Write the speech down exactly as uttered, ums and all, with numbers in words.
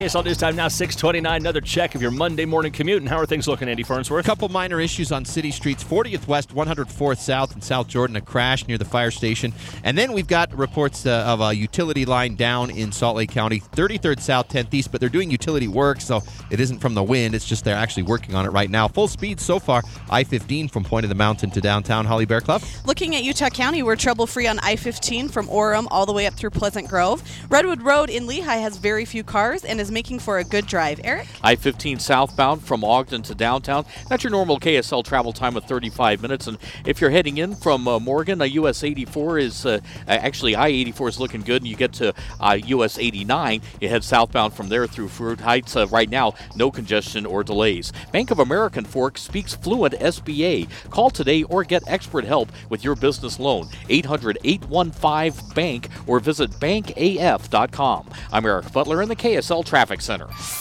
It's all news time now, six twenty-nine. Another check of your Monday morning commute. And how are things looking, Andy Farnsworth? A couple minor issues on city streets. fortieth West, one hundred fourth South in South Jordan, a crash near the fire station. And then we've got reports uh, of a utility line down in Salt Lake County, thirty-third South, tenth East, but they're doing utility work, so it isn't from the wind. It's just they're actually working on it right now. Full speed so far, I fifteen from Point of the Mountain to downtown Holly Bear Club. Looking at Utah County, we're trouble-free on I fifteen from Orem all the way up through Pleasant Grove. Redwood Road in Lehigh has very few cars and is making for a good drive. Eric? I fifteen southbound from Ogden to downtown. That's your normal K S L travel time of thirty-five minutes. And if you're heading in from uh, Morgan, uh, U S eighty-four is, uh, actually I eighty-four is looking good. And you get to uh, U S eighty-nine, you head southbound from there through Fruit Heights. Uh, right now, no congestion or delays. Bank of America in Fork speaks fluent S B A. Call today or get expert help with your business loan. eight hundred, eight one five, bank or visit bank A F dot com. I'm Eric Butler in the K S L Traffic Center.